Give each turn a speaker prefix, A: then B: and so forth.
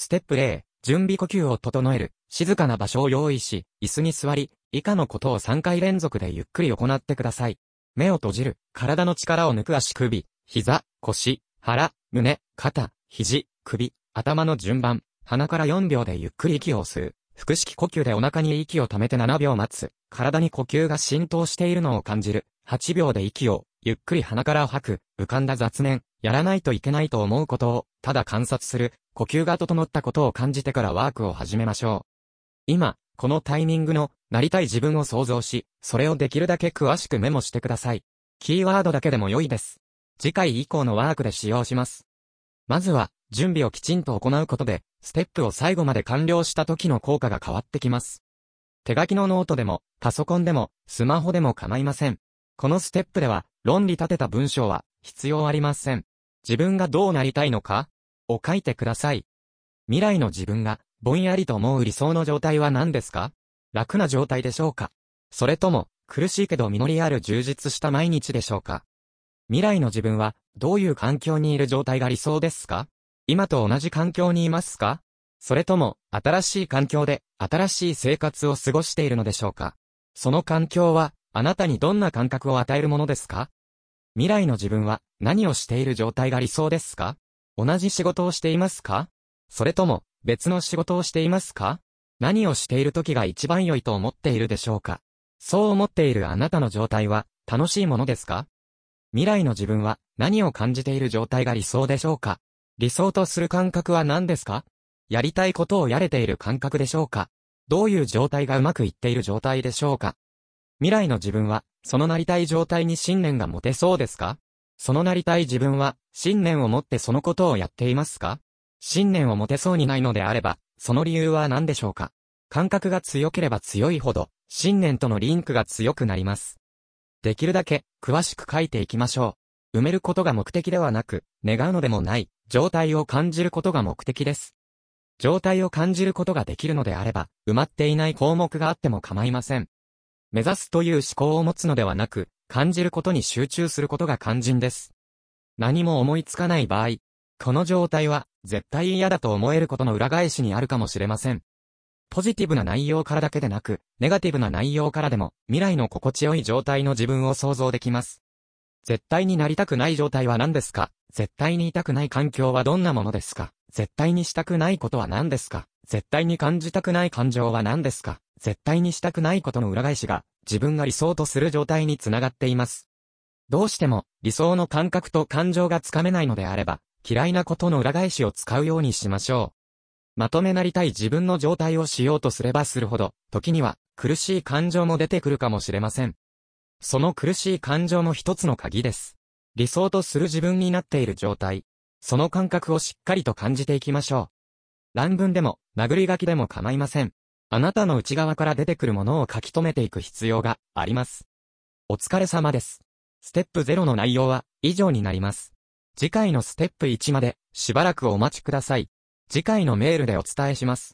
A: ステップ0、準備呼吸を整える。静かな場所を用意し、椅子に座り、以下のことを3回連続でゆっくり行ってください。目を閉じる。体の力を抜く足首、膝、腰、腹、胸、肩、肘、首、頭の順番。鼻から4秒でゆっくり息を吸う。腹式呼吸でお腹に息を溜めて7秒待つ。体に呼吸が浸透しているのを感じる。8秒で息を、ゆっくり鼻から吐く。浮かんだ雑念、やらないといけないと思うことを、ただ観察する。呼吸が整ったことを感じてからワークを始めましょう。今、このタイミングの、なりたい自分を想像し、それをできるだけ詳しくメモしてください。キーワードだけでも良いです。次回以降のワークで使用します。まずは、準備をきちんと行うことで、ステップを最後まで完了した時の効果が変わってきます。手書きのノートでも、パソコンでも、スマホでも構いません。このステップでは、論理立てた文章は、必要ありません。自分がどうなりたいのかを書いてください。未来の自分が、ぼんやりと思う理想の状態は何ですか？楽な状態でしょうか？それとも、苦しいけど実りある充実した毎日でしょうか？未来の自分は、どういう環境にいる状態が理想ですか？今と同じ環境にいますか？それとも、新しい環境で、新しい生活を過ごしているのでしょうか？その環境は、あなたにどんな感覚を与えるものですか？未来の自分は、何をしている状態が理想ですか？同じ仕事をしていますか？それとも、別の仕事をしていますか？何をしている時が一番良いと思っているでしょうか？そう思っているあなたの状態は、楽しいものですか？未来の自分は、何を感じている状態が理想でしょうか？理想とする感覚は何ですか？やりたいことをやれている感覚でしょうか？どういう状態がうまくいっている状態でしょうか？未来の自分は、そのなりたい状態に信念が持てそうですか？そのなりたい自分は、信念を持ってそのことをやっていますか？信念を持てそうにないのであれば、その理由は何でしょうか？感覚が強ければ強いほど、信念とのリンクが強くなります。できるだけ、詳しく書いていきましょう。埋めることが目的ではなく、願うのでもない、状態を感じることが目的です。状態を感じることができるのであれば、埋まっていない項目があっても構いません。目指すという思考を持つのではなく、感じることに集中することが肝心です。何も思いつかない場合、この状態は、絶対嫌だと思えることの裏返しにあるかもしれません。ポジティブな内容からだけでなく、ネガティブな内容からでも、未来の心地よい状態の自分を想像できます。絶対になりたくない状態は何ですか？絶対にいたくない環境はどんなものですか？絶対にしたくないことは何ですか？絶対に感じたくない感情は何ですか？絶対にしたくないことの裏返しが、自分が理想とする状態につながっています。どうしても、理想の感覚と感情がつかめないのであれば、嫌いなことの裏返しを使うようにしましょう。まとめなりたい自分の状態をしようとすればするほど、時には苦しい感情も出てくるかもしれません。その苦しい感情も一つの鍵です。理想とする自分になっている状態。その感覚をしっかりと感じていきましょう。乱文でも、殴り書きでも構いません。あなたの内側から出てくるものを書き留めていく必要があります。お疲れ様です。ステップ0の内容は以上になります。次回のステップ1までしばらくお待ちください。次回のメールでお伝えします。